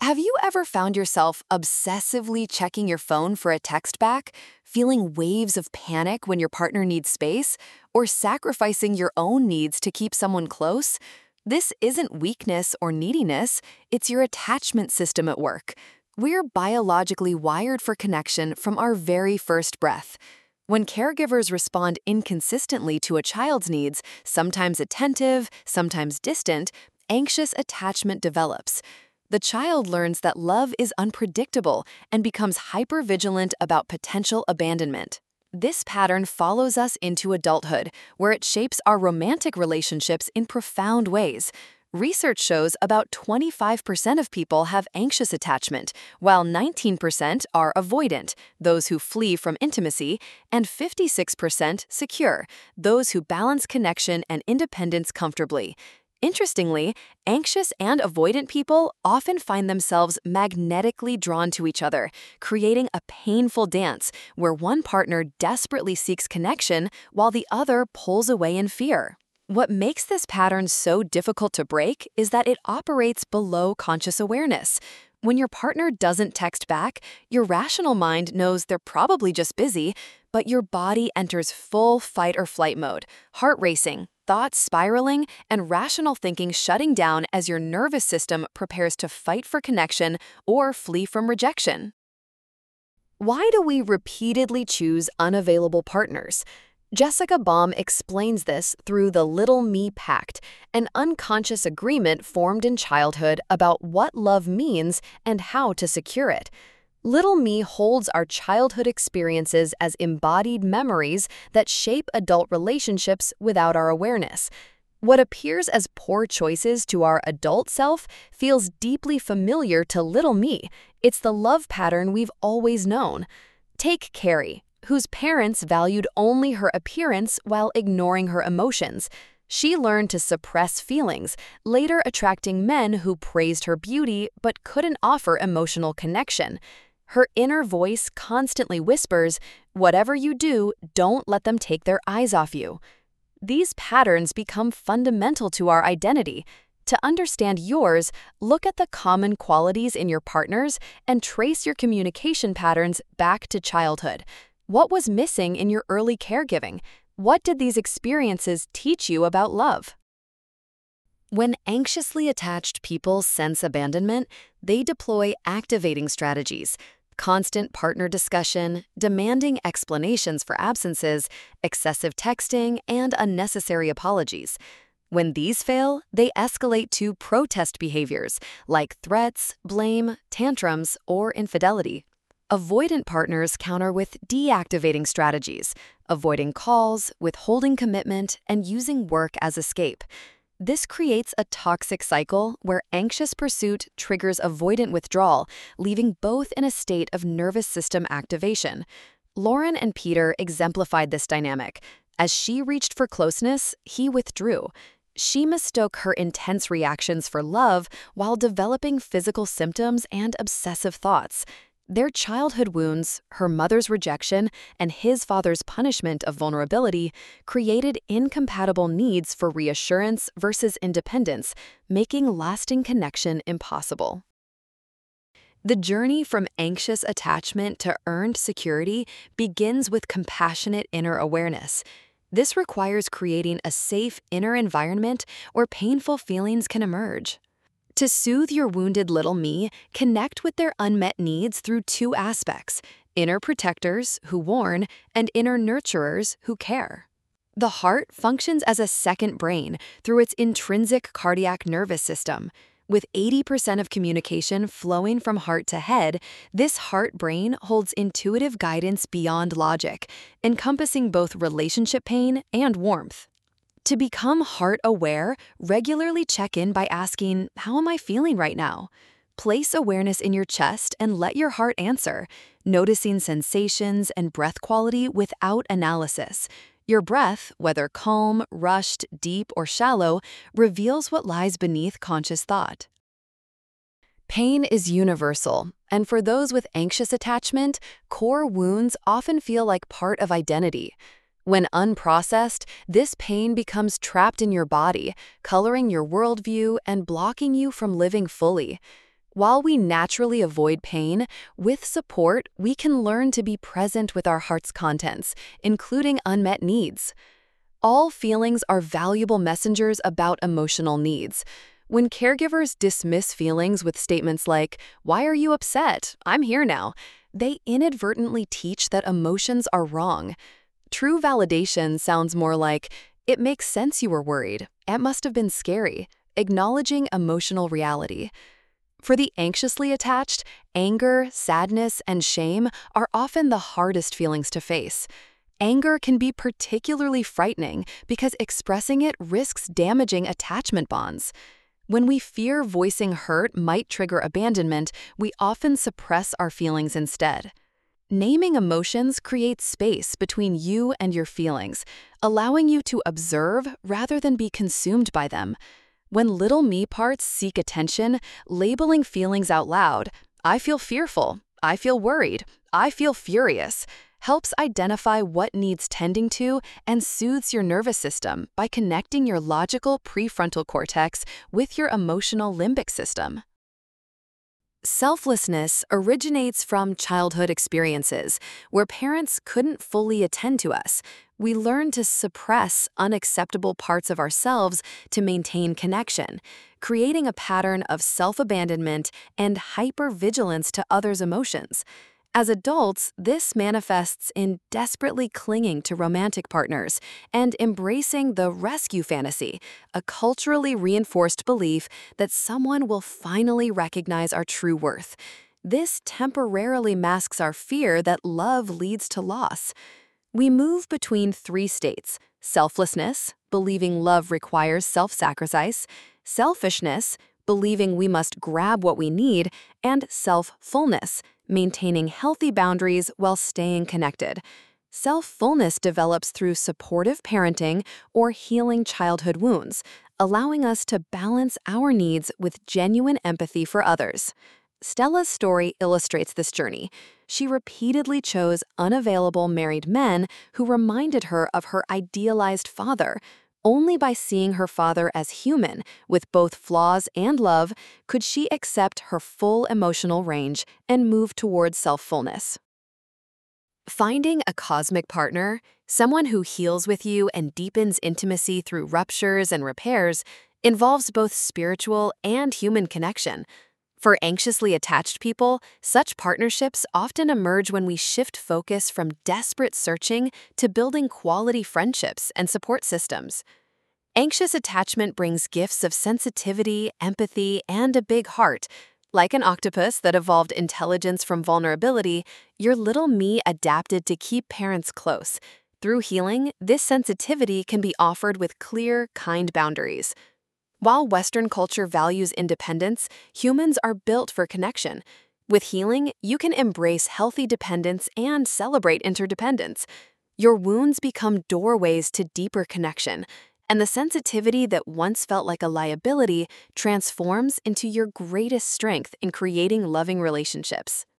Have you ever found yourself obsessively checking your phone for a text back, feeling waves of panic when your partner needs space, or sacrificing your own needs to keep someone close? This isn't weakness or neediness, it's your attachment system at work. We're biologically wired for connection from our very first breath. When caregivers respond inconsistently to a child's needs, sometimes attentive, sometimes distant, anxious attachment develops. The child learns that love is unpredictable and becomes hypervigilant about potential abandonment. This pattern follows us into adulthood, where it shapes our romantic relationships in profound ways. Research shows about 25% of people have anxious attachment, while 19% are avoidant, those who flee from intimacy, and 56% secure, those who balance connection and independence comfortably. Interestingly, anxious and avoidant people often find themselves magnetically drawn to each other, creating a painful dance where one partner desperately seeks connection while the other pulls away in fear. What makes this pattern so difficult to break is that it operates below conscious awareness. When your partner doesn't text back, your rational mind knows they're probably just busy, but your body enters full fight or flight mode, heart racing, thoughts spiraling, and rational thinking shutting down as your nervous system prepares to fight for connection or flee from rejection. Why do we repeatedly choose unavailable partners? Jessica Baum explains this through the Little Me Pact, an unconscious agreement formed in childhood about what love means and how to secure it. Little Me holds our childhood experiences as embodied memories that shape adult relationships without our awareness. What appears as poor choices to our adult self feels deeply familiar to Little Me. It's the love pattern we've always known. Take Carrie, whose parents valued only her appearance while ignoring her emotions. She learned to suppress feelings, later attracting men who praised her beauty but couldn't offer emotional connection. Her inner voice constantly whispers, "Whatever you do, don't let them take their eyes off you." These patterns become fundamental to our identity. To understand yours, look at the common qualities in your partners and trace your communication patterns back to childhood. What was missing in your early caregiving? What did these experiences teach you about love? When anxiously attached people sense abandonment, they deploy activating strategies: constant partner discussion, demanding explanations for absences, excessive texting, and unnecessary apologies. When these fail, they escalate to protest behaviors like threats, blame, tantrums, or infidelity. Avoidant partners counter with deactivating strategies, avoiding calls, withholding commitment, and using work as escape. This creates a toxic cycle where anxious pursuit triggers avoidant withdrawal, leaving both in a state of nervous system activation. Lauren and Peter exemplified this dynamic. As she reached for closeness, he withdrew. She mistook her intense reactions for love while developing physical symptoms and obsessive thoughts. Their childhood wounds, her mother's rejection, and his father's punishment of vulnerability created incompatible needs for reassurance versus independence, making lasting connection impossible. The journey from anxious attachment to earned security begins with compassionate inner awareness. This requires creating a safe inner environment where painful feelings can emerge. To soothe your wounded little me, connect with their unmet needs through two aspects: inner protectors, who warn, and inner nurturers, who care. The heart functions as a second brain through its intrinsic cardiac nervous system. With 80% of communication flowing from heart to head, this heart-brain holds intuitive guidance beyond logic, encompassing both relationship pain and warmth. To become heart-aware, regularly check in by asking, "How am I feeling right now?" Place awareness in your chest and let your heart answer, noticing sensations and breath quality without analysis. Your breath, whether calm, rushed, deep, or shallow, reveals what lies beneath conscious thought. Pain is universal, and for those with anxious attachment, core wounds often feel like part of identity. When unprocessed, this pain becomes trapped in your body, coloring your worldview and blocking you from living fully. While we naturally avoid pain, with support, we can learn to be present with our heart's contents, including unmet needs. All feelings are valuable messengers about emotional needs. When caregivers dismiss feelings with statements like, "Why are you upset? I'm here now," they inadvertently teach that emotions are wrong. True validation sounds more like, "It makes sense you were worried. It must have been scary," acknowledging emotional reality. For the anxiously attached, anger, sadness, and shame are often the hardest feelings to face. Anger can be particularly frightening because expressing it risks damaging attachment bonds. When we fear voicing hurt might trigger abandonment, we often suppress our feelings instead. Naming emotions creates space between you and your feelings, allowing you to observe rather than be consumed by them. When little me parts seek attention, labeling feelings out loud, "I feel fearful," "I feel worried," "I feel furious," helps identify what needs tending to and soothes your nervous system by connecting your logical prefrontal cortex with your emotional limbic system. Selflessness originates from childhood experiences where parents couldn't fully attend to us. We learn to suppress unacceptable parts of ourselves to maintain connection, creating a pattern of self-abandonment and hypervigilance to others' emotions. As adults, this manifests in desperately clinging to romantic partners and embracing the rescue fantasy, a culturally reinforced belief that someone will finally recognize our true worth. This temporarily masks our fear that love leads to loss. We move between three states: selflessness, believing love requires self-sacrifice; selfishness, believing we must grab what we need; and self-fullness, maintaining healthy boundaries while staying connected. Self-fullness develops through supportive parenting or healing childhood wounds, allowing us to balance our needs with genuine empathy for others. Stella's story illustrates this journey. She repeatedly chose unavailable married men who reminded her of her idealized father. Only by seeing her father as human, with both flaws and love, could she accept her full emotional range and move towards self-fullness. Finding a cosmic partner, someone who heals with you and deepens intimacy through ruptures and repairs, involves both spiritual and human connection. For anxiously attached people, such partnerships often emerge when we shift focus from desperate searching to building quality friendships and support systems. Anxious attachment brings gifts of sensitivity, empathy, and a big heart. Like an octopus that evolved intelligence from vulnerability, your little me adapted to keep parents close. Through healing, this sensitivity can be offered with clear, kind boundaries. While Western culture values independence, humans are built for connection. With healing, you can embrace healthy dependence and celebrate interdependence. Your wounds become doorways to deeper connection, and the sensitivity that once felt like a liability transforms into your greatest strength in creating loving relationships.